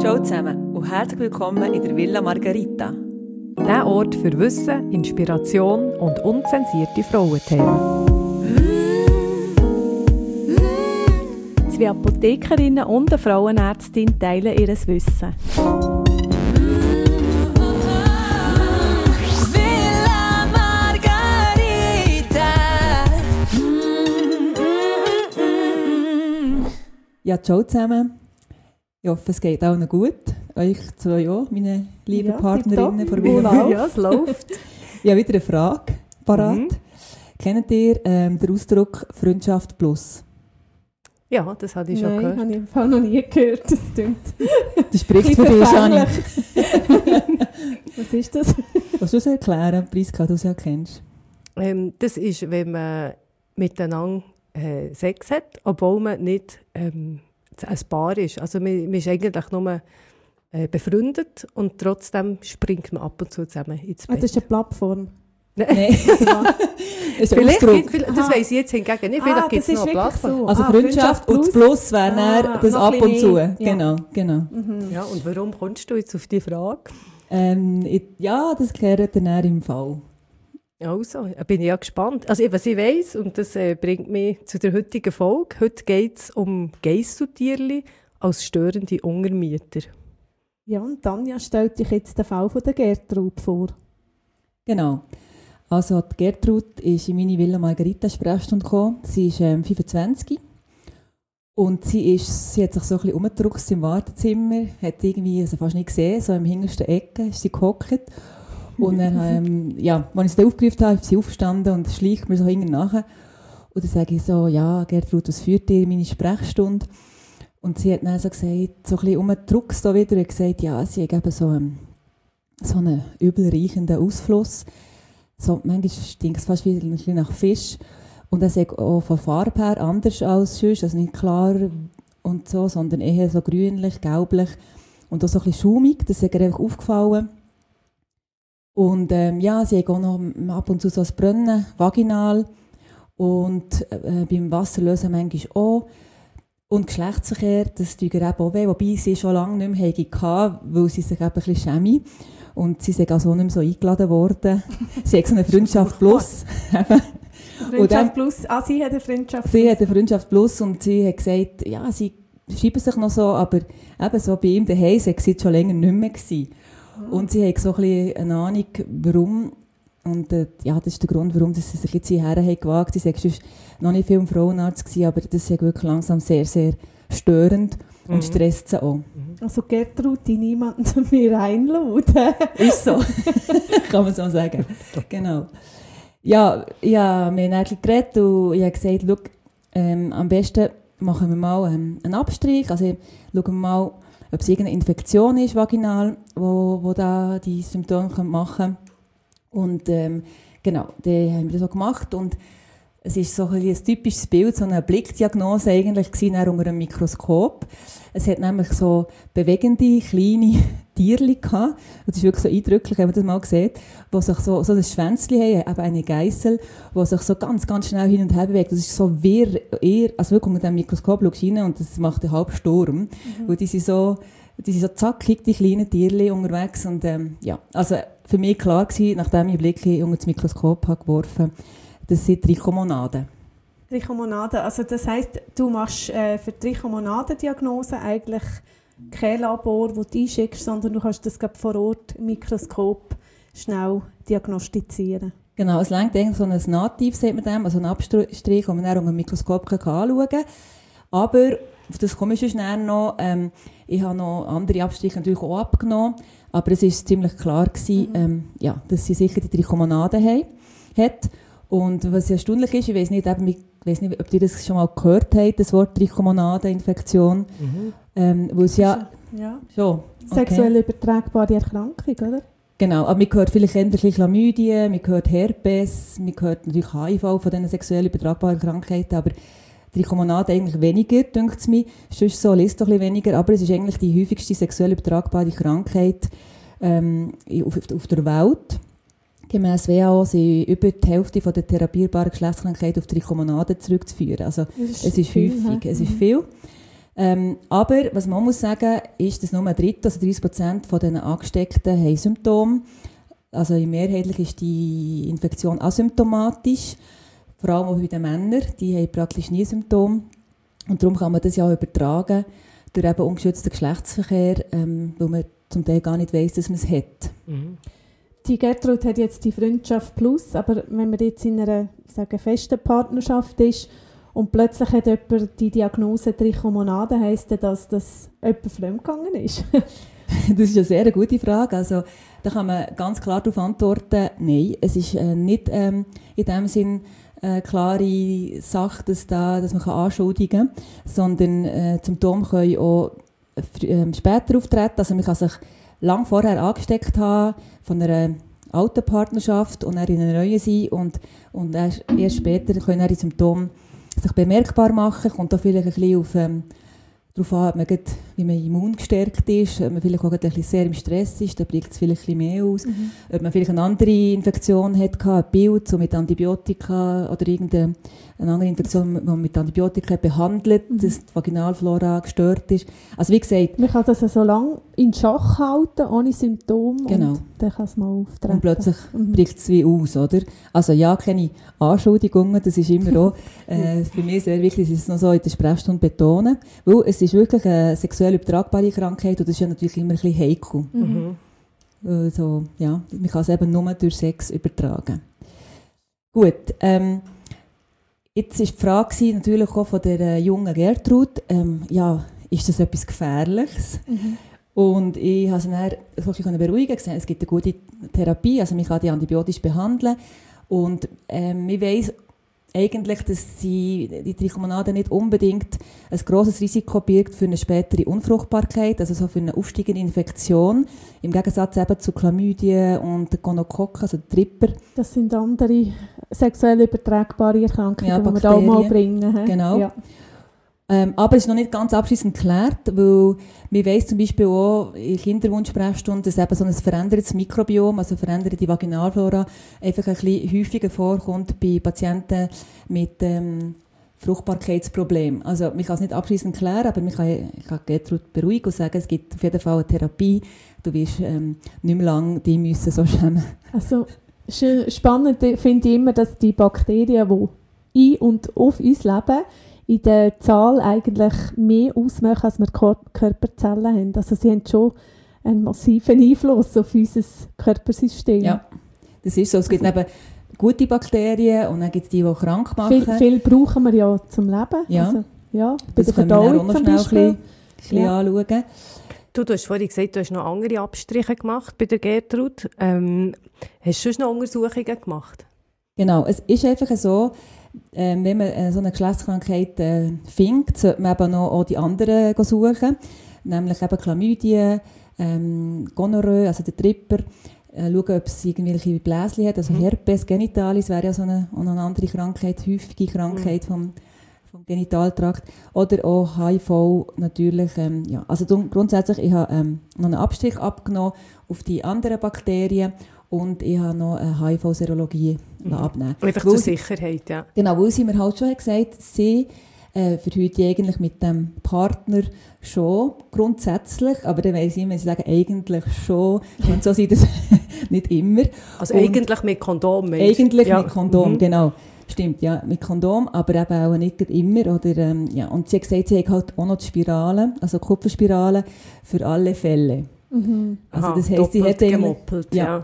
Ciao zusammen und herzlich willkommen in der Villa Margherita. Der Ort für Wissen, Inspiration und unzensierte Frauenthemen. Zwei Apothekerinnen und eine Frauenärztin teilen ihr Wissen. Villa Margherita. Ja, ciao zusammen. Ich hoffe, es geht auch noch gut. Euch zwei auch, meine lieben Partnerinnen von Villa. Ja, es läuft. Ich habe wieder eine Frage parat. Kennt ihr den Ausdruck Freundschaft plus? Ja, das habe ich schon gehört. Nein, habe ich im Fall noch nie gehört. Das stimmt. Das spricht für dich, Jani. Was ist das? Willst du es erklären, Priska, du es ja kennst? Das ist, wenn man miteinander Sex hat, obwohl man nicht ein Paar ist. Also man ist eigentlich nur befreundet und trotzdem springt man ab und zu zusammen ins Bett. Das ist eine Plattform. Nein. Das ist ein Vielleicht Ausdruck. das weiss ich jetzt hingegen nicht. Vielleicht gibt es noch eine Plattform. So. Also Freundschaft und das Plus wäre dann das noch ab ein und zu. bisschen mehr. Ja. Genau. Ja, und warum kommst du jetzt auf die Frage? Ja, das klärt dann im Fall. Also, bin ich ja gespannt. Also, was ich weiss, und das bringt mich zu der heutigen Folge. Heute geht es um Geisseltierli als störende Untermieter. Ja, und Tanja stellt dich jetzt den Fall von der Gertrud vor. Genau. Also die Gertrud ist in meine Villa Margherita Sprechstunde gekommen. Sie ist 25 und sie hat sich so ein bisschen umgedruckt im Wartezimmer, hat irgendwie also fast nicht gesehen, so im hintersten Ecke ist sie gehockt. Und dann, als ich sie aufgerufen habe, ist sie aufgestanden und schleicht mir so hinten nachher. Und dann sage ich so, ja Gertrud, was führt dir in meine Sprechstunde? Und sie hat dann so gesagt, so ein bisschen umgedruckt da wieder und gesagt, ja, sie hat eben so einen übel riechenden Ausfluss. So, manchmal stinkt es fast wieder ein bisschen nach Fisch. Und er sagt auch von Farbe her anders als sonst, also nicht klar und so, sondern eher so grünlich, gelblich und auch so ein bisschen schaumig. Das ist ihr einfach aufgefallen. Und sie hat auch noch ab und zu so ein Brennen, vaginal. Und beim Wasserlösen manchmal auch. Und Geschlechtsverkehr, das tut ihr eben auch weh, wobei sie schon lange nicht mehr hatte, weil sie sich eben ein bisschen schäme. Und sie ist also auch nicht mehr so eingeladen worden. Sie hat so eine Freundschaft plus. Freundschaft plus, sie hat eine Freundschaft plus. Sie hat eine Freundschaft plus und sie hat gesagt, ja, sie schreiben sich noch so, aber eben so bei ihm daheim war sie schon länger nicht mehr gewesen. Und sie hat so ein bisschen eine Ahnung, warum. Und das ist der Grund, warum sie sich jetzt hierher gewagt haben. Sie war sonst noch nicht viel im Frauenarzt gewesen, aber das ist wirklich langsam sehr, sehr störend und stresst sie auch. Also Gertrud, die niemanden zu mir einladen. Ist so. Kann man so sagen. Genau. Ja, wir haben dann geredet und ich habe gesagt, schau, am besten machen wir mal einen Abstrich. Also schauen wir mal, ob es irgendeine Infektion ist, vaginal, wo da die Symptome machen können. Und genau, das haben wir so gemacht. Und es ist so ein typisches Bild, so eine Blickdiagnose eigentlich gewesen, unter einem Mikroskop. Es hat nämlich so bewegende, kleine Tierchen gehabt. Das ist wirklich so eindrücklich, wenn man das mal sieht, die sich so ein Schwänzchen haben, eben eine Geissel, die sich so ganz, ganz schnell hin und her bewegt. Das ist so wirr, also wirklich unter dem Mikroskop schaust du rein und das macht einen halben Sturm. Weil die sind so zackig, die kleinen Tierchen unterwegs. Und also für mich klar gewesen, nachdem ich Blicke unter das Mikroskop habe geworfen, das sind Trichomonaden. Trichomonaden, also das heisst, du machst für die Trichomonadendiagnose eigentlich kein Labor, wo du einschickst, sondern du kannst das vor Ort im Mikroskop schnell diagnostizieren. Genau, es reicht eigentlich so ein Nativ, sagt man dem, also ein Abstrich, den man dann unter dem Mikroskop anschauen kann. Aber, auf das komme ich schon schnell noch, ich habe noch andere Abstriche natürlich auch abgenommen, aber es war ziemlich klar gewesen, dass sie sicher die Trichomonaden hat. Und was erstaunlich ist, ich weiss nicht, ob ihr das schon mal gehört habt, das Wort Trichomonadeninfektion. Wo es ja schon. Sexuell übertragbare Erkrankung, oder? Genau, aber man hört vielleicht eher Chlamydien, man hört Herpes, man hört natürlich HIV von diesen sexuell übertragbaren Krankheiten, aber Trichomonade eigentlich weniger, denkt es mir. Sonst so liest doch ein bisschen weniger, aber es ist eigentlich die häufigste sexuell übertragbare Krankheit auf der Welt. Gemäss WHO sind über die Hälfte der therapierbaren Geschlechtskrankheiten auf Trichomonaden zurückzuführen. Also es ist häufig, es ist viel. Aber was man muss sagen, ist, dass nur ein Drittel, also 30% von den Angesteckten haben Symptome. Also mehrheitlich ist die Infektion asymptomatisch. Vor allem auch bei den Männern, die haben praktisch nie Symptome. Und darum kann man das ja auch übertragen durch eben ungeschützten Geschlechtsverkehr, weil man zum Teil gar nicht weiss, dass man es hat. Mhm. Die Gertrud hat jetzt die Freundschaft plus, aber wenn man jetzt in einer festen Partnerschaft ist und plötzlich hat jemand die Diagnose Trichomonade, heisst das, dass jemand fremdgegangen ist? Das ist eine sehr gute Frage. Also, da kann man ganz klar darauf antworten, nein, es ist nicht in dem Sinn eine klare Sache, dass man anschuldigen kann, sondern Symptome können auch später auftreten. Also man kann sich lang vorher angesteckt haben von einer alten Partnerschaft und dann in einer neuen sein und erst später können dann die Symptome sich bemerkbar machen. Kommt da vielleicht ein bisschen auf darauf an, ob man wie man immun-gestärkt ist, ob man vielleicht auch ein bisschen sehr im Stress ist, dann blickt es vielleicht ein bisschen mehr aus. Ob man vielleicht eine andere Infektion hat, ein Bild, so mit Antibiotika oder irgendeine andere Infektion, die man mit Antibiotika behandelt, dass die Vaginalflora gestört ist. Also wie gesagt... Man kann das so lange in Schach halten, ohne Symptome, genau. Und dann kann es mal auftreten. Und plötzlich bricht es wie aus, oder? Also ja, keine Anschuldigungen, das ist immer auch für mich sehr wichtig, dass ich es noch so in der Sprechstunde betone, weil es ist wirklich eine sexuell übertragbare Krankheit und das ist ja natürlich immer ein bisschen heikel. Also, ja, man kann es eben nur durch Sex übertragen. Gut, jetzt war die Frage natürlich auch von der jungen Gertrud, ja, ist das etwas Gefährliches? Und ich habe sie dann so ein bisschen beruhigen können. Es gibt eine gute Therapie, also man kann die antibiotisch behandeln. Und ich weiss eigentlich, dass die Trichomonade nicht unbedingt ein grosses Risiko birgt für eine spätere Unfruchtbarkeit, also so für eine aufsteigende Infektion. Im Gegensatz eben zu Chlamydien und Gonokokken, also Tripper. Das sind andere sexuell übertragbare Erkrankungen, Ja, die wir da auch mal bringen. He? Genau. Ja. Aber es ist noch nicht ganz abschließend geklärt, weil man weiss zum Beispiel auch in Kinderwunschsprechstunden, dass eben so ein verändertes Mikrobiom, also veränderte Vaginalflora, einfach ein bisschen häufiger vorkommt bei Patienten mit Fruchtbarkeitsproblemen. Also man kann es nicht abschließend klären, aber ich kann Gertrud beruhigen und sagen, es gibt auf jeden Fall eine Therapie. Du wirst nicht mehr lange die müssen so schämen. Also spannend finde ich immer, dass die Bakterien, die in und auf uns leben, in der Zahl eigentlich mehr ausmachen, als wir Körperzellen haben. Also sie haben schon einen massiven Einfluss auf unser Körpersystem. Ja, das ist so. Es gibt eben gute Bakterien und dann gibt es die krank machen. Viel brauchen wir ja zum Leben. Ja, also, ja bei das der können wir Verdauung auch noch zum schnell Beispiel. ein bisschen anschauen. Du hast vorhin gesagt, du hast noch andere Abstriche gemacht bei der Gertrud. Hast du schon noch Untersuchungen gemacht? Genau, es ist einfach so, wenn man so eine Geschlechtskrankheit findet, sollte man eben noch auch die anderen suchen, nämlich eben Chlamydien, Gonorrhoe, also der Tripper, schauen, ob es irgendwelche Bläschen hat, also Herpes genitalis wäre ja so eine andere Krankheit, häufige Krankheit vom Genitaltrakt, oder auch HIV natürlich. Ja. Also grundsätzlich, ich habe noch einen Abstrich abgenommen auf die anderen Bakterien und ich habe noch eine HIV-Serologie abnehmen. Einfach zur Sicherheit, ja. Genau, weil sie mir halt schon gesagt hat, sie verhütet eigentlich mit dem Partner schon grundsätzlich, aber dann weiss ich immer, sie sagen eigentlich schon, und so sieht es nicht immer. Also und eigentlich mit Kondom, meinst du? eigentlich ja. mit Kondom, genau. Stimmt, ja, mit Kondom, aber eben auch nicht immer. Oder, ja. Und sie hat gesagt, sie hat halt auch noch die Spiralen, also Kupferspiralen, für alle Fälle. Also das heisst, sie hat gemoppelt, ja.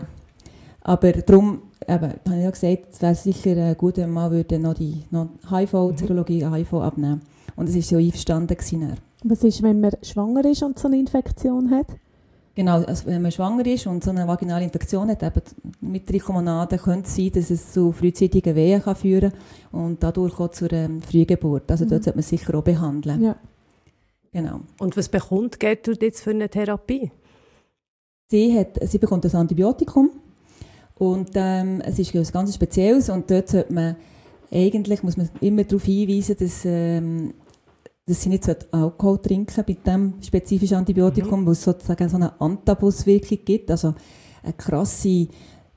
Aber darum, eben, habe ich ja gesagt, es wäre sicher gut, wenn man noch HIV-Serologie, HIV abnehmen. Und es war so einverstanden gewesen. Was ist, wenn man schwanger ist und so eine Infektion hat? Genau, also wenn man schwanger ist und so eine vaginale Infektion hat, eben mit Trichomonade, könnte es sein, dass es zu frühzeitigen Wehen kann führen und dadurch auch zur Frühgeburt. Also dort sollte man sicher auch behandeln. Ja. Genau. Und was bekommt Gertrud jetzt für eine Therapie? Sie bekommt das Antibiotikum und es ist etwas ganz Spezielles und dort sollte man eigentlich, muss man immer darauf hinweisen, dass sie nicht Alkohol trinken bei diesem spezifischen Antibiotikum, weil es sozusagen so eine Antabuswirkung gibt, also eine krasse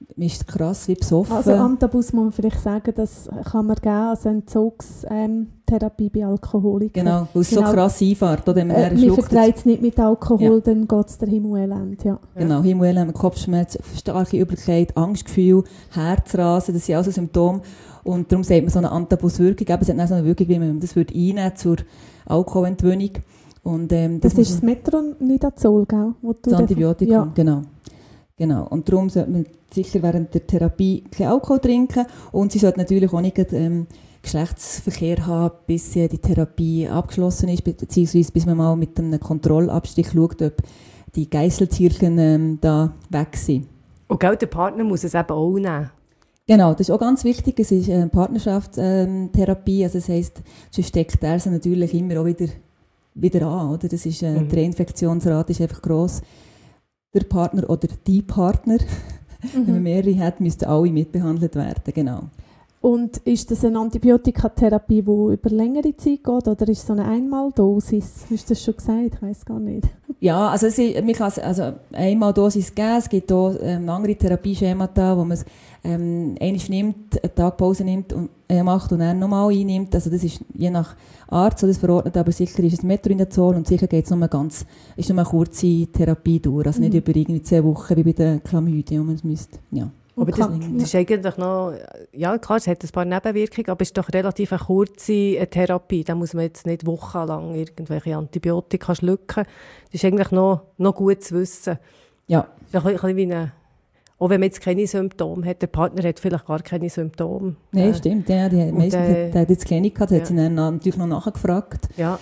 man ist krass wie besoffen. Also Antabus muss man vielleicht sagen, das kann man geben als Entzugstherapie bei Alkoholikern. Genau, weil es so krass einfährt. Oder man verträgt es nicht mit Alkohol, dann geht es der Himmelelend. Ja. Genau, Himmelelend, Kopfschmerzen, starke Übelkeit, Angstgefühl, Herzrasen, das sind auch so Symptome. Und darum sagt man so eine Antabuswirkung. Es hat auch so eine Wirkung, wie man das einnehmen zur Alkoholentwöhnung. Und, das ist das Metronidazol, gell? Das Antibiotikum, ja. Genau. Und darum sollte man sicher während der Therapie keinen Alkohol trinken. Und sie sollte natürlich auch nicht Geschlechtsverkehr haben, bis die Therapie abgeschlossen ist, beziehungsweise bis man mal mit einem Kontrollabstrich schaut, ob die Geisseltierchen da weg sind. Und der Partner muss es eben auch nehmen. Genau, das ist auch ganz wichtig. Es ist eine Partnerschaftstherapie. Also das heisst, sonst steckt er sie natürlich immer auch wieder an. Oder? Das ist, die Reinfektionsrate ist einfach gross. Der Partner oder die Partner, wenn man mehrere hat, müssten alle mitbehandelt werden. Genau. Und ist das eine Antibiotikatherapie, die über längere Zeit geht, oder ist es so eine Einmaldosis? Hast du das schon gesagt? Ich weiss gar nicht. Ja, also man kann also Einmaldosis geben. Es gibt auch andere Therapieschemata, wo man es einmal nimmt, eine Tagpause nimmt und macht und dann nochmal einnimmt. Also das ist je nach Arzt so das verordnet, aber sicher ist es Metronidazol und sicher geht es nur eine kurze Therapiedauer, also nicht über irgendwie 2 Wochen wie bei der Chlamydien, wo man es müsste. Ja. Aber das ist eigentlich noch, ja klar, es hat ein paar Nebenwirkungen, aber es ist doch relativ eine kurze Therapie. Da muss man jetzt nicht wochenlang irgendwelche Antibiotika schlucken. Das ist eigentlich noch gut zu wissen. Ja. Das ist ein bisschen wie auch wenn man jetzt keine Symptome hat, der Partner hat vielleicht gar keine Symptome. Nein, stimmt. Ja, die hat jetzt keine gehabt, hat sie dann natürlich noch nachgefragt. Ja.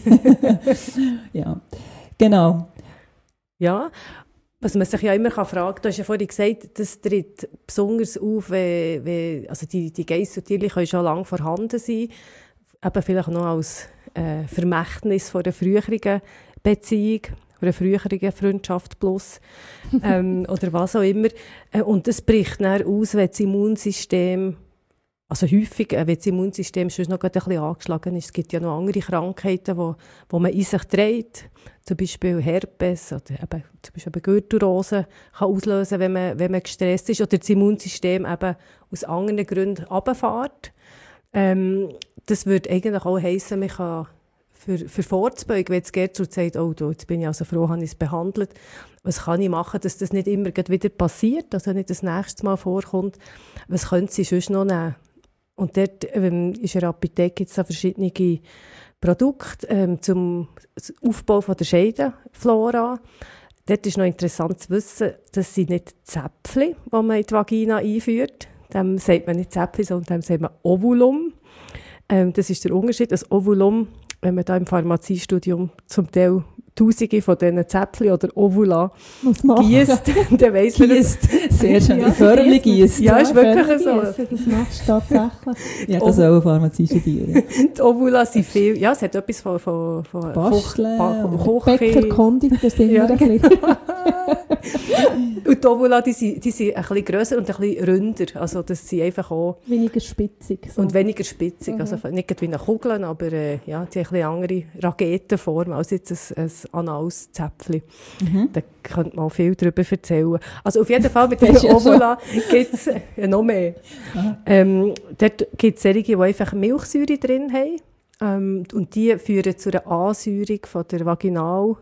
Ja, genau. Ja. Was man sich ja immer fragen kann, du hast ja vorhin gesagt, das tritt besonders auf, also die Geisseltiere können schon lange vorhanden sein, eben vielleicht noch als Vermächtnis von einer früheren Beziehung, von einer früheren Freundschaft plus, oder was auch immer. Und das bricht dann aus, wenn das Immunsystem, also häufig, wenn das Immunsystem schon noch ein bisschen angeschlagen ist. Es gibt ja noch andere Krankheiten, wo man in sich trägt. Zum Beispiel Herpes oder eben, zum Beispiel Gürtelrose kann auslösen, wenn man gestresst ist oder das Immunsystem eben aus anderen Gründen runterfährt. Das würde eigentlich auch heissen, man kann für vorzubeugen, wenn jetzt Gertrud sagt, oh, jetzt bin ich also froh, habe ich es behandelt. Was kann ich machen, dass das nicht immer wieder passiert, also nicht das nächste Mal vorkommt? Was könnte sie sonst noch nehmen? Und dort ist in der Apotheke jetzt verschiedene Produkte zum Aufbau von der Scheidenflora. Dort ist noch interessant zu wissen, dass sie nicht Zäpfchen, die man in die Vagina einführt. Dem sagt man nicht Zäpfchen, sondern dem sagt man Ovulum. Das ist der Unterschied. Das Ovulum, wenn man da im Pharmaziestudium zum Teil Tausende von diesen Zäpfchen oder Ovula gießt, dann weiss man das. Sehr schön, die Förmchen gießt. Ja, ist wirklich so. Das machst du tatsächlich. Ja, das soll eine Pharmazie studieren. Die Ovula sind viel, ja, es hat etwas von Basteln. Bäcker, Konditor sind wir ein bisschen. Und die Ovula, die sind ein bisschen grösser und ein bisschen ründer. Also das sind einfach auch... Weniger spitzig. So. Und weniger spitzig. Also nicht wie eine Kugel, aber ja, die haben ein bisschen andere Raketenform als jetzt ein anales Zäpfchen. Da könnte man auch viel darüber erzählen. Also auf jeden Fall mit dieser Ovula gibt es noch mehr. Dort gibt es solche, die einfach Milchsäure drin haben. Und die führen zu einer Ansäuerung von der Vaginal...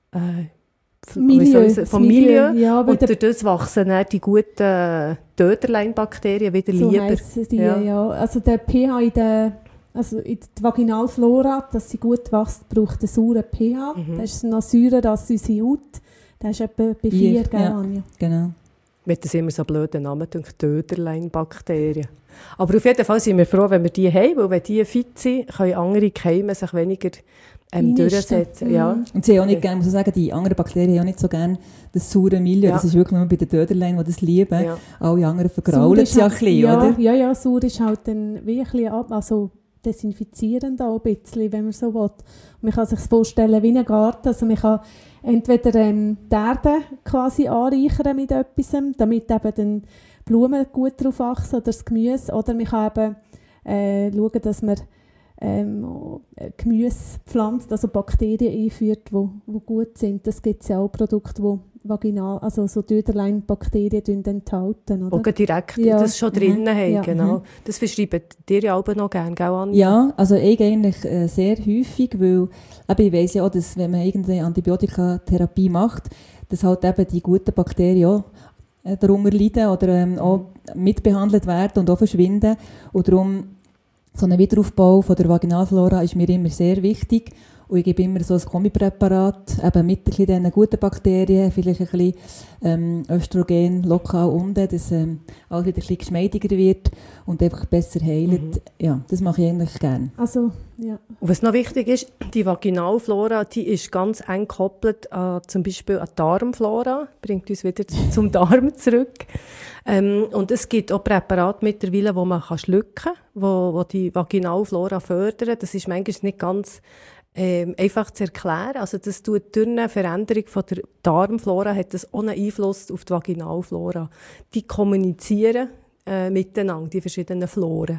vom Milieu. Ja, und durch das wachsen dann die guten Döderlein-Bakterien wieder so lieber. So die, ja. Also der pH in der Vaginalflora, dass sie gut wächst, braucht einen sauren pH. Das ist noch säurer als unsere Haut. Das ist etwa bei 4, gell, Anja? Genau. Mit das immer so blöden Namen, Döderlein-Bakterien. Aber auf jeden Fall sind wir froh, wenn wir die haben, weil wenn die fit sind, können andere Keime sich weniger durchsetzen. Ja. Und sie auch nicht gerne, muss ich sagen, die anderen Bakterien haben auch nicht so gerne das saure Milieu. Ja. Das ist wirklich nur bei den Döderlein, die das lieben. Ja. Alle anderen vergraulen sie ja ein bisschen, oder? Ja, sauer ist halt dann wie ein bisschen also desinfizierend auch ein bisschen, wenn man so will. Man kann sich vorstellen wie ein Garten. Also man kann entweder die Erde quasi anreichern mit etwas, damit eben dann Blumen gut drauf wachsen oder das Gemüse. Oder man kann eben schauen, dass man Gemüse pflanzt, also Bakterien einführt, die gut sind. Das gibt es ja auch Produkte, Vaginal, also so Döderlein-Bakterien enthalten, oder? Oder direkt Ja. das schon drinnen haben, Ja. genau. Das verschreiben dir ja auch noch gerne, gell, Anja? Ja, also ich eigentlich sehr häufig, weil eben, ich weiss ja auch, dass wenn man irgendeine Antibiotikatherapie macht, dass halt eben die guten Bakterien auch darunter leiden oder auch mitbehandelt werden und auch verschwinden. Und darum, so ein Wiederaufbau von der Vaginalflora ist mir immer sehr wichtig. Und ich gebe immer so ein Kombipräparat, eben mit diesen guten Bakterien, vielleicht ein bisschen Östrogen lokal unten, dass alles wieder ein bisschen geschmeidiger wird und einfach besser heilt. Ja, das mache ich eigentlich gerne. Also, ja. Und was noch wichtig ist, die Vaginalflora, die ist ganz eng gekoppelt an zum Beispiel an die Darmflora, bringt uns wieder zum Darm zurück. Und es gibt auch Präparate mittlerweile, die man schlucken kann, wo die Vaginalflora fördern. Das ist manchmal nicht ganz einfach zu erklären. Also das tut durch eine Veränderung von der Darmflora, hat das ohne Einfluss auf die Vaginalflora. Die kommunizieren miteinander, die verschiedenen Floren.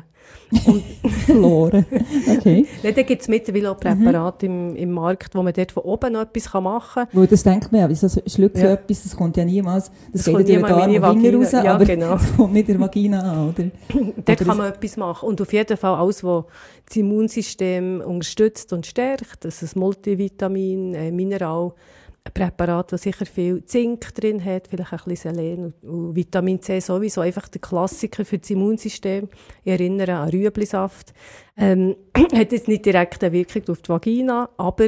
Verloren. Okay. Ja, da gibt es mittlerweile auch Präparate im Markt, wo man dort von oben noch etwas machen kann. Weil das denkt man ja, wieso schlucken Ja. etwas, das kommt ja niemals, das kommt geht ja durch niemals den Darm in die und Finger raus, Vagina. Ja, aber genau. das kommt nicht in der Vagina an, oder? Dort Aber kann man etwas machen. Und auf jeden Fall alles, was das Immunsystem unterstützt und stärkt. Das ist ein Multivitamin, Mineral, ein Präparat, das sicher viel Zink drin hat, vielleicht ein bisschen Selen und Vitamin C sowieso. Einfach der Klassiker für das Immunsystem. Ich erinnere an Rüeblisaft. Hat jetzt nicht direkt eine Wirkung auf die Vagina, aber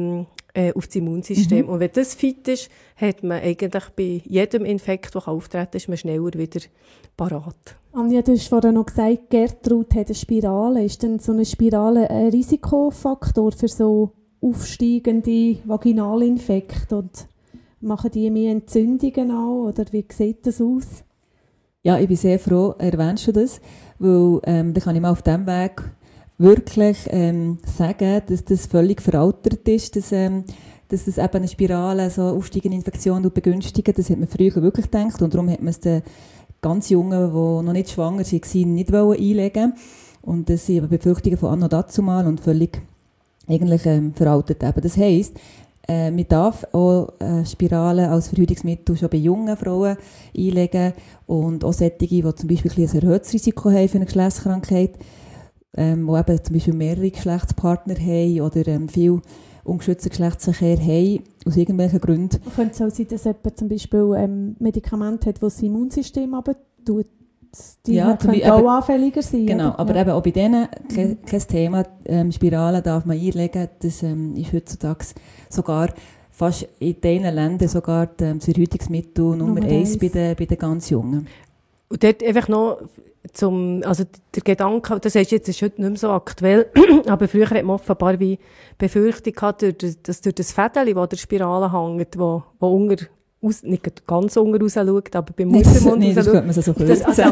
auf das Immunsystem. Und wenn das fit ist, hat man eigentlich bei jedem Infekt, der auftreten kann, ist man schneller wieder parat. Anja, du hast vorhin noch gesagt, Gertrud hat eine Spirale. Ist denn so eine Spirale ein Risikofaktor für so aufsteigende Vaginalinfekte? Und machen die mehr Entzündungen auch? Oder wie sieht das aus? Ja, ich bin sehr froh, erwähnst du das, weil dann kann ich mal auf diesem Weg wirklich sagen, dass das völlig veraltet ist, dass das eben eine Spirale, so aufsteigende Infektionen begünstigen. Das hat man früher wirklich gedacht und darum hat man es den ganz Jungen, die noch nicht schwanger waren, nicht einlegen wollen. Und das sind eben Befürchtungen von anno dazumal und völlig eigentlich veraltet. Eben. Das heisst, man darf auch Spiralen als Verhütungsmittel schon bei jungen Frauen einlegen und auch solche, die zum Beispiel ein erhöhtes Risiko haben für eine Geschlechtskrankheit, die eben zum Beispiel mehrere Geschlechtspartner haben oder viel ungeschützten Geschlechtsverkehr haben, aus irgendwelchen Gründen. Könnte es auch sein, dass jemand zum Beispiel Medikamente hat, das das Immunsystem abtut? Die Ja, können auch anfälliger sein. Genau, oder? aber Ja. eben auch bei denen kein Thema. Spiralen darf man einlegen. Das ist heutzutage sogar fast in diesen Ländern sogar das Verhütungsmittel Nummer 1 bei den ganz Jungen. Und dort einfach noch also der Gedanke, das ist jetzt heute nicht mehr so aktuell, aber früher hat man offenbar wie Befürchtung gehabt, dass durch das Fädeli, das der Spirale hängt, wo nicht ganz unten raus schaut, aber beim Muttermund Nein, das raus könnte man so dass kürzen.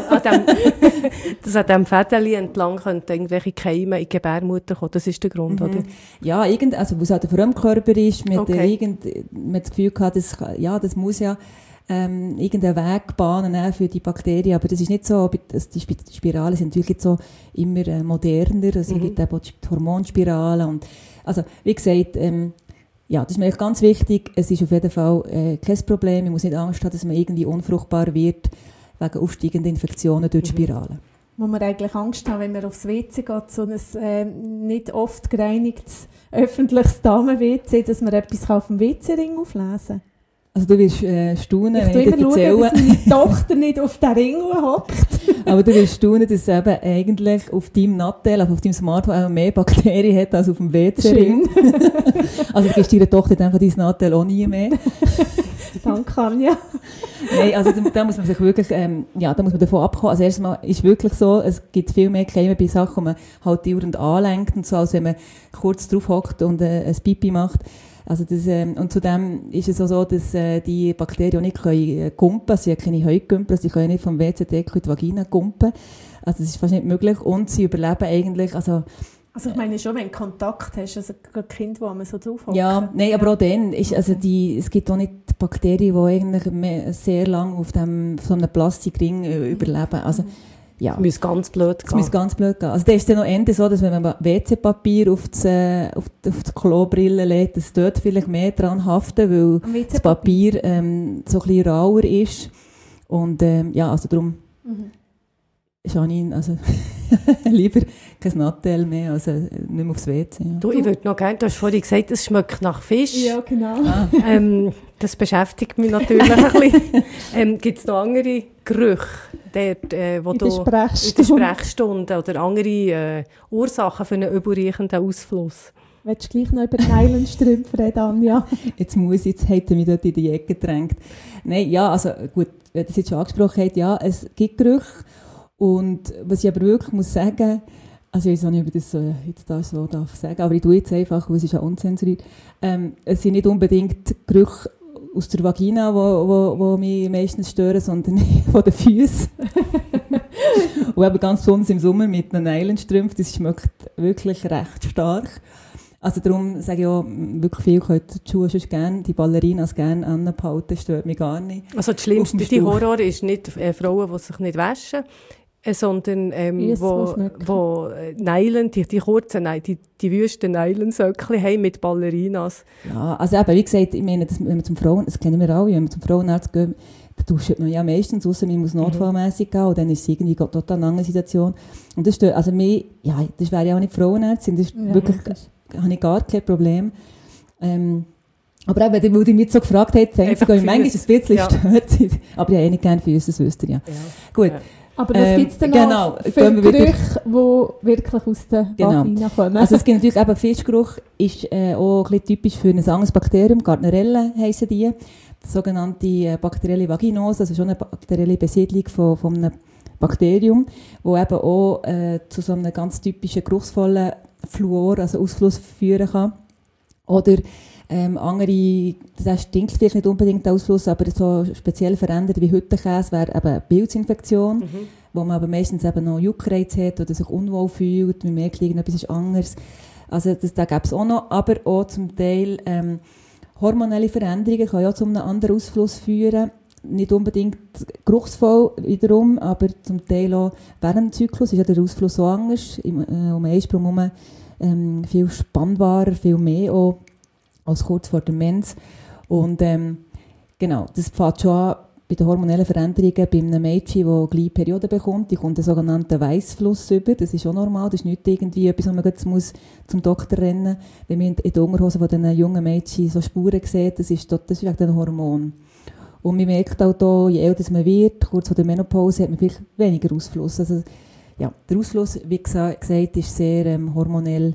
dass an diesem Fädeli entlang könnten irgendwelche Keime in die Gebärmutter kommen. Das ist der Grund, oder? Ja, also, wo es halt ein Fremdkörper ist, mit Okay. man das Gefühl gehabt, das muss ja irgendeinen Weg bahnen für die Bakterien, aber das ist nicht so, die Spiralen sind natürlich jetzt so immer moderner, also es gibt eben auch die Hormonspiralen und, also, wie gesagt, ja, das ist mir eigentlich ganz wichtig, es ist auf jeden Fall kein Problem, man muss nicht Angst haben, dass man irgendwie unfruchtbar wird, wegen aufsteigenden Infektionen durch die Spiralen. Wo man eigentlich Angst haben, wenn man aufs WC geht, so ein nicht oft gereinigtes öffentliches Damen-WC, dass man etwas auf dem WC-Ring auflesen kann. Also du wirst staunen, Ich wenn ich dir schauen, erzähle. dass meine Tochter nicht auf den Ring hockt. Aber du wirst staunen, dass eben eigentlich auf deinem Nattel, also auf deinem Smartphone auch mehr Bakterien hat als auf dem WC-Ring. Also du gibst deiner Tochter dann von deinem Nattel auch nie mehr. Danke, Anja. Nein, also da muss man sich wirklich, da muss man davon abkommen. Also erstmal ist wirklich so, es gibt viel mehr Keime bei Sachen, die man halt dauernd anlenkt und so, als wenn man kurz drauf hockt und ein Pipi macht. Also das, und zudem ist es auch so, dass die Bakterien auch nicht können kumpen, sie haben keine Heugümpel, sie können nicht vom WC-Deckel in die Vagina kumpen. Also das ist fast nicht möglich und sie überleben eigentlich, also ich meine schon, wenn du Kontakt hast, also ein Kind, wo man so drauf hockt. ja, nein, aber auch dann ist, also es gibt auch nicht Bakterien, die eigentlich sehr lange auf so einem Plastikring überleben. Also ja. Es müsste ganz blöd gehen. Also da ist es dann noch Ende so, dass wenn man WC-Papier auf die Klobrille legt, dass dort vielleicht mehr dran haften, weil das Papier so ein bisschen rauer ist. Und ja, also darum Janine, also lieber kein Nattel mehr, also nicht mehr aufs WC. Ja. Du, ich würde noch gerne, du hast vorhin gesagt, es schmeckt nach Fisch. Ja, genau. Das beschäftigt mich natürlich ein bisschen. Gibt es noch andere Gerüche, wo in du der Sprechstunde oder andere Ursachen für einen überreichenden Ausfluss? Willst du gleich noch über die Nylonstrümpfe reden, Anja? Jetzt hat er mich dort in die Ecke gedrängt. Nein, ja, also gut, wenn das jetzt schon angesprochen hat, ja, es gibt Gerüche. Und was ich aber wirklich muss sagen, also ich weiß auch nicht, ob ich das jetzt da so darf sagen, aber ich tue jetzt einfach, weil es ist ja unzensuriert, es sind nicht unbedingt Gerüche aus der Vagina, die mich meistens stören, sondern von den Füßen. Und eben ganz besonders im Sommer mit den Nylonstrümpfen, das schmeckt wirklich recht stark. Also darum sage ich auch, wirklich viel könnt die Schuhe sonst gerne, die Ballerinas gerne anbehalten, stört mich gar nicht. Also das Schlimmste, die Horror ist nicht Frauen, die sich nicht waschen, sondern wo Nylon, die kurzen, die wüsten Nylonsöckchen haben mit Ballerinas. Ja, also eben, wie gesagt, ich meine, wenn man zum Frauen, das kennen wir alle, wenn man zum Frauenarzt geht, da duscht man ja meistens raus, man muss notfallmässig gehen und dann ist es irgendwie total eine andere Situation. Und das stört, also mir, ja, das wäre ja auch nicht Frauenärztin, das ist wirklich, habe ich gar kein Problem. Aber eben, weil du mich so gefragt hast, manchmal ist es ein bisschen stört, aber ich habe nicht gerne Füße, das wisst ihr ja. Gut. Ja. Aber was gibt es denn noch für Gerüche, die wirklich aus der Vagina kommen? Also es gibt natürlich eben Fischgeruch, ist auch ein bisschen typisch für ein anderes Bakterium, Gardnerella heissen die, die sogenannte bakterielle Vaginose, also schon eine bakterielle Besiedlung von einem Bakterium, wo eben auch zu so einem ganz typischen geruchsvollen Fluor, also Ausfluss führen kann. Oder andere, das stinkt vielleicht nicht unbedingt der Ausfluss, aber so speziell verändert wie Hüttenkäse wäre eben eine Pilzinfektion, wo man aber meistens eben noch Juckreiz hat oder sich unwohl fühlt, man merkt, irgendetwas ist anders. Also da gäbe es auch noch, aber auch zum Teil hormonelle Veränderungen können ja zu einem anderen Ausfluss führen. Nicht unbedingt geruchsvoll wiederum, aber zum Teil auch während dem Zyklus ist ja der Ausfluss so anders, um Einsprung herum viel spannbarer, viel mehr auch als kurz vor der Mens. Und genau, das fängt schon an bei den hormonellen Veränderungen bei einem Mädchen, das gleich Periode bekommt. Die kommt einen sogenannten Weissfluss über. Das ist auch normal. Das ist nicht irgendwie etwas, wo man jetzt zum Doktor rennen muss. Wenn man in den Unterhosen von diesen jungen Mädchen so Spuren sieht, das ist wegen den Hormonen. Und man merkt auch da, je älter man wird, kurz vor der Menopause, hat man vielleicht weniger Ausfluss. Also, ja, der Ausfluss, wie gesagt, ist sehr hormonell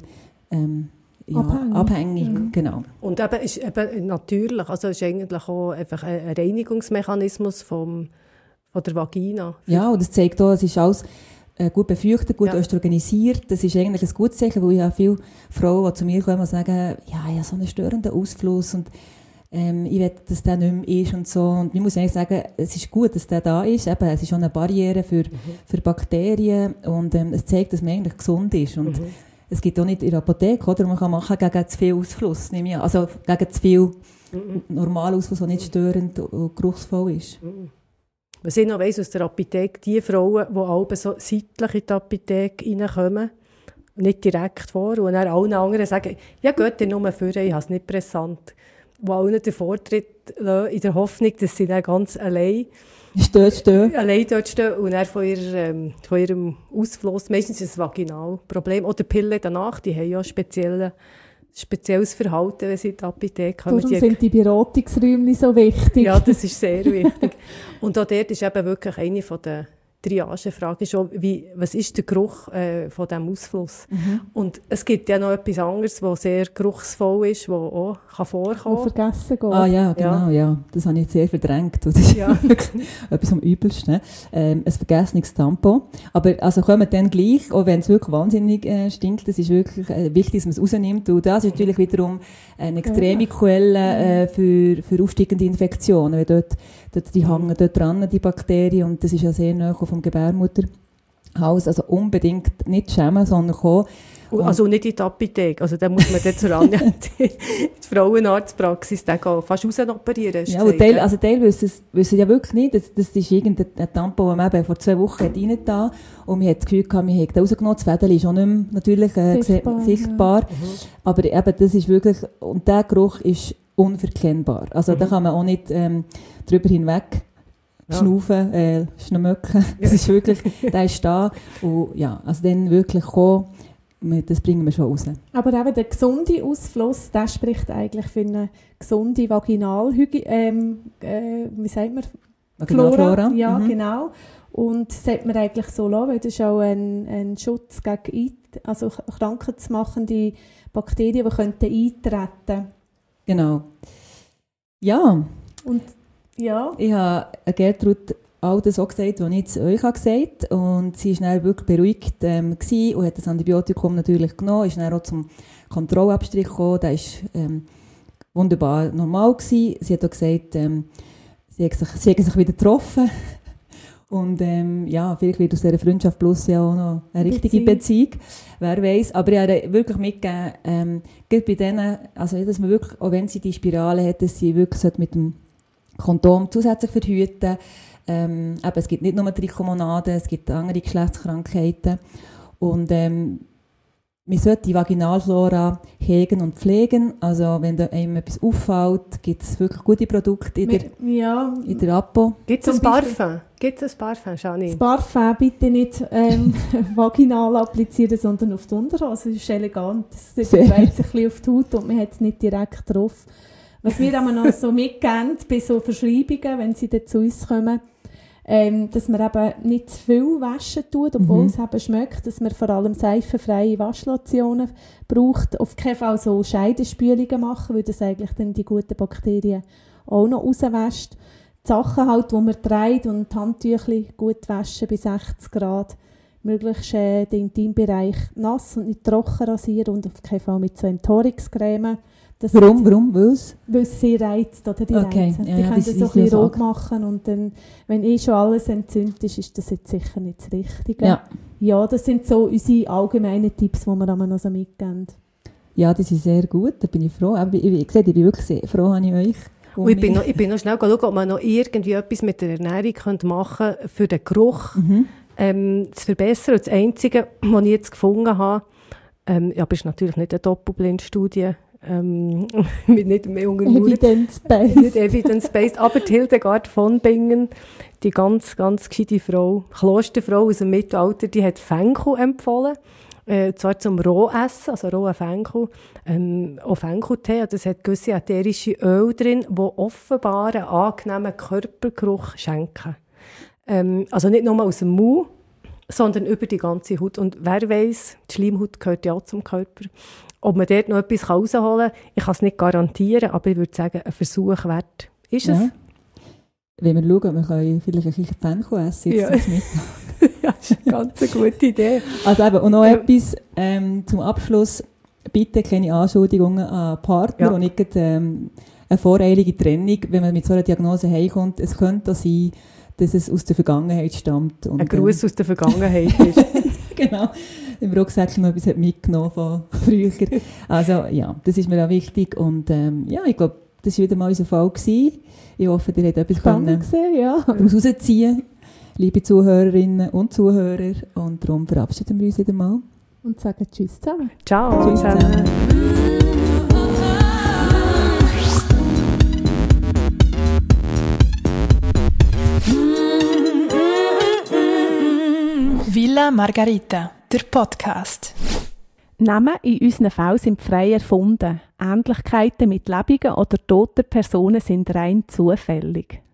abhängig. Genau. Und eben ist eben natürlich, also ist eigentlich auch einfach ein Reinigungsmechanismus von der Vagina. Ja, und das zeigt auch, es ist alles gut befeuchtet, gut organisiert. Das ist eigentlich ein gutes Zeichen, weil ich habe viele Frauen, die zu mir kommen und sagen, ja, ich habe so einen störenden Ausfluss und ich will, dass der nicht mehr ist und so. Und ich muss eigentlich sagen, es ist gut, dass der da ist. Eben, es ist auch eine Barriere für Bakterien und es zeigt, dass man eigentlich gesund ist. Und es gibt auch nicht in der Apotheke, oder? Man kann machen gegen zu viel Ausfluss, nehme ich an. Also gegen zu viel normalen Ausfluss, der nicht störend und geruchsvoll ist. Was ich noch weiss aus der Apotheke, die Frauen, die alle so seitlich in die Apotheke reinkommen, nicht direkt vor, und dann allen anderen sagen, ja, geht ihr nur vor, ich habe es nicht präsent. Die allen den Vortritt lassen, in der Hoffnung, dass sie dann ganz allein dort stehen und dann von ihrem Ausfluss, meistens ist es ein Vaginalproblem, oder Pillen danach, die haben ja ein spezielles Verhalten, wenn sie in die Apotheke kommen. Darum sind die Beratungsräume so wichtig. Ja, das ist sehr wichtig. Und auch dort ist eben wirklich eine der Triagefragen schon, was ist der Geruch von diesem Ausfluss? Und es gibt ja noch etwas anderes, was sehr geruchsvoll ist, was auch vorkommen kann. Wo vergessen geht. Ah ja, genau, ja. Das habe ich jetzt sehr verdrängt. Das ist etwas am Übelsten. Ein vergessenes Tampon. Aber also kommen dann gleich, auch wenn es wirklich wahnsinnig stinkt, das ist wirklich wichtig, dass man es rausnimmt. Und das ist natürlich wiederum eine extreme Quelle für aufsteigende Infektionen. Weil dort die hängen dort dran, die Bakterien, und das ist ja sehr nahe vom Hals. Also unbedingt nicht schämen, sondern kommen. Also nicht in die Apotheke, also da muss man dann zur Anja, die Frauenarztpraxis, den fast rausoperieren. Ja, und Teil wissen ja wirklich nicht, das ist irgendein Tampon, den man eben vor 2 Wochen rein da und man hat das Gefühl gehabt, man hat den rausgenommen, das Fädel ist auch nicht mehr natürlich sichtbar. Ja. Aber eben, das ist wirklich, und der Geruch ist unverkennbar. Also da kann man auch nicht drüber hinweg schnaufen, schnamöcken. Das ist wirklich, der ist da und ja, also dann wirklich kommen, das bringen wir schon raus. Aber eben der gesunde Ausfluss, der spricht eigentlich für eine gesunde Vaginalhygiene, wie sagt man? Vaginalflora. Ja, genau. Und das sollte man eigentlich so lassen, weil das ist auch ein Schutz gegen krankheitsmachende Bakterien, die könnten eintreten. Genau. Ja. Und ja. Ich habe Gertrud all das auch gesagt, was ich jetzt euch gesagt habe. Und sie war dann wirklich beruhigt gewesen und hat das Antibiotikum natürlich genommen. Ist dann auch zum Kontrollabstrich gekommen. Der war wunderbar normal gewesen. Sie hat auch gesagt, sie haben sich wieder getroffen. Und vielleicht wird aus dieser Freundschaft plus ja auch noch eine richtige Beziehung. Wer weiß. Aber ich habe wirklich mitgegeben, gerade bei denen, also dass man wirklich, auch wenn sie die Spirale hat, dass sie wirklich mit dem Kondom zusätzlich verhüten. Es gibt nicht nur Trichomonaden, es gibt andere Geschlechtskrankheiten. Und man sollte die Vaginalflora hegen und pflegen. Also wenn einem etwas auffällt, gibt es wirklich gute Produkte in der Apo. Gibt es ein Parfum? Shani? Das Parfum bitte nicht vaginal applizieren, sondern auf die Unterhose. Das ist elegant. Das verteilt sich ein bisschen auf die Haut und man hat es nicht direkt drauf. Was wir aber noch so mitgeben, bei so Verschreibungen, wenn sie dann zu uns kommen, dass man eben nicht zu viel waschen tut, obwohl es eben schmeckt, dass man vor allem seifenfreie Waschlotionen braucht. Auf keinen Fall so Scheidenspülungen machen, weil das eigentlich dann die guten Bakterien auch noch rauswäscht. Die Sachen halt, die man trägt und die Handtücher gut waschen bei 60 Grad. Möglichst den Intimbereich nass und nicht trocken rasieren und auf keinen Fall mit so Enthaarungscreme. Warum? Weil es sie reizt, oder die reizen. Die können das so ein bisschen rot machen und dann, wenn schon alles entzündet ist das jetzt sicher nicht das Richtige. Ja, das sind so unsere allgemeinen Tipps, die wir einmal noch so mitgeben. Ja, das ist sehr gut, da bin ich froh. Aber ich bin wirklich sehr froh, habe ich euch. Und ich bin noch schnell schauen, ob man noch irgendwie etwas mit der Ernährung machen könnte, für den Geruch zu verbessern. Und das Einzige, was ich jetzt gefunden habe, aber ist natürlich nicht eine Doppelblindstudie, nicht mehr Evidence-based, aber die Hildegard von Bingen, die ganz, ganz gescheite Frau, Klosterfrau aus dem Mittelalter, die hat Fenchel empfohlen, zwar zum Rohessen, also rohen Fenchel, auch Fencheltee, das hat gewisse ätherische Öl drin, die offenbar einen angenehmen Körpergeruch schenken. Also nicht nur aus dem Mund, sondern über die ganze Haut. Und wer weiss, die Schleimhaut gehört ja zum Körper. Ob man dort noch etwas rausholen kann, ich kann es nicht garantieren, aber ich würde sagen, ein Versuch wert ist es. Wenn wir schauen, wir können vielleicht ein bisschen Fenchel essen jetzt zum Mittag. Ja, das ist eine ganz gute Idee. Also eben, und noch etwas zum Abschluss. Bitte keine Anschuldigungen an Partner und nicht eine voreilige Trennung, wenn man mit so einer Diagnose heimkommt. Es könnte auch sein, dass es aus der Vergangenheit stammt. Und ein Gruß aus der Vergangenheit ist. Genau. Im Rucksack noch etwas mitgenommen von früher. Also ja, das ist mir auch wichtig. Und ich glaube, das war wieder mal unser Fall gewesen. Ich hoffe, ihr habt etwas daraus rausziehen, liebe Zuhörerinnen und Zuhörer. Und darum verabschieden wir uns wieder mal. Und sagen Tschüss zusammen. Ciao. Tschüss zusammen. Villa Margarita, der Podcast. Namen in unseren Fällen sind frei erfunden. Ähnlichkeiten mit lebenden oder toten Personen sind rein zufällig.